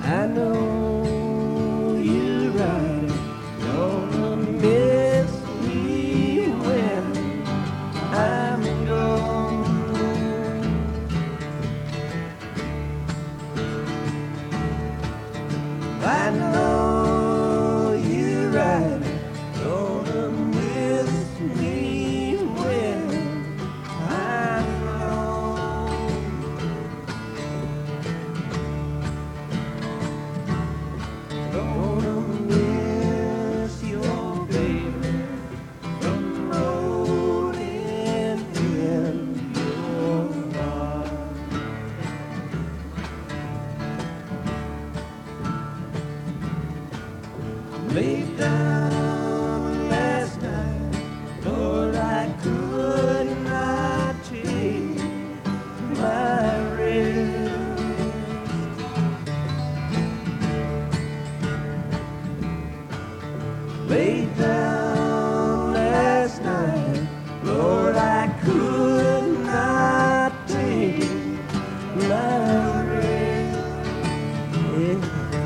I know you're right. Gonna miss me when I'm gone. I know you're right. Gonna miss me when I'm gone. Gonna miss your baby from rolling in your arms. Laid down last night, Lord, I could not take my rest. Laid down last night, Lord, I could not take my rest. Yeah.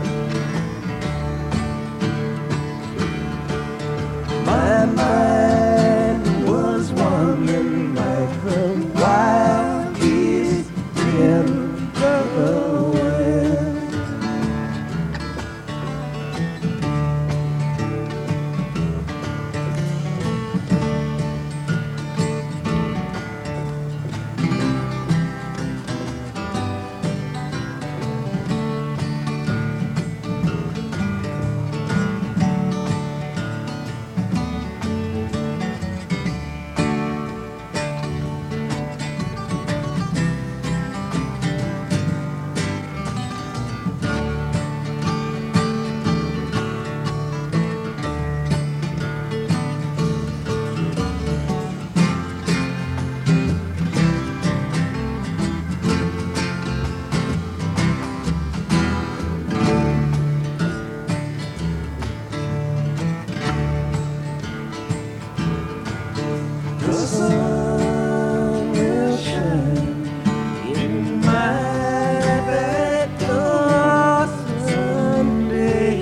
My mind was wandering like the wild geese in the west. The sun will shine in my back door someday.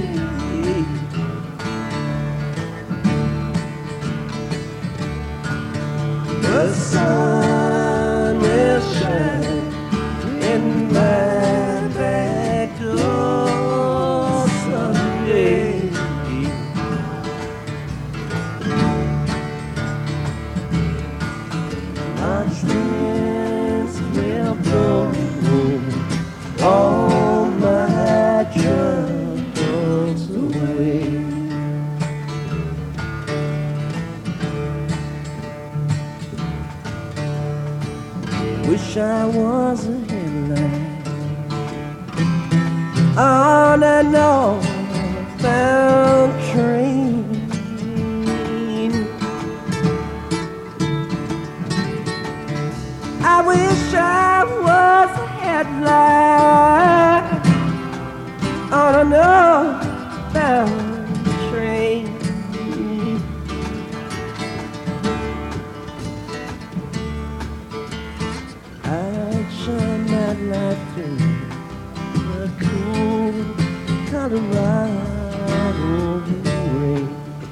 The sun will shine in my back door someday. March winds will blow all my troubles away. Wish I was a headlight on an northbound train. I wish I was a headlight on a northbound train. I'd shine that light through the cool Colorado rain.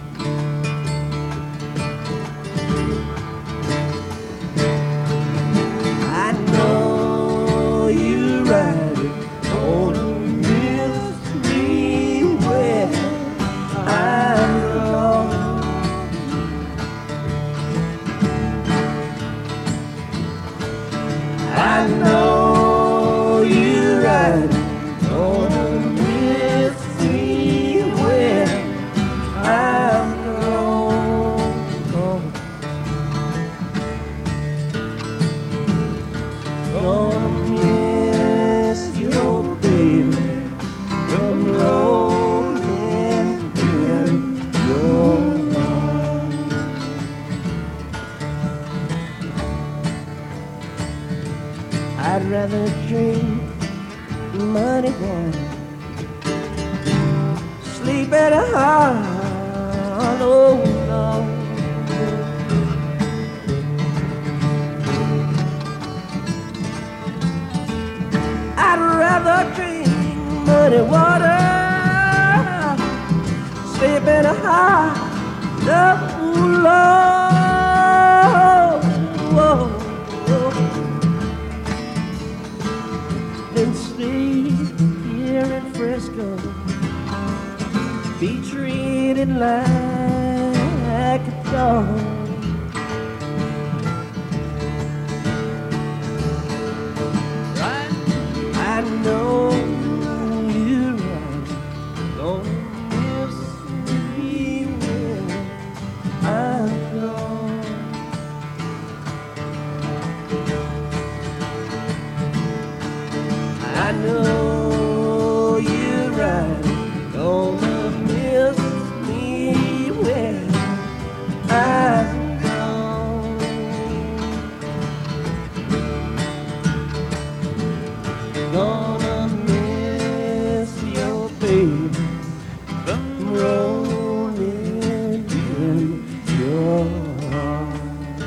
I know you're right. Gonna miss me when I'm gone. I know you're right. Gonna miss me when I'm gone. Gonna miss your baby from rolling in your arms. I'd rather drink money water, sleep at a hollow log. I'd rather drink muddy water, sleeping high, the low. Then stay here in Frisco, be treated like a dog. I know you're right. Don't miss me when I'm gone. I know you're right. Don't miss me when I'm gone. Gonna miss your baby, rolling in your arms.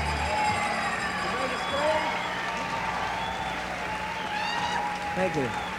Thank you.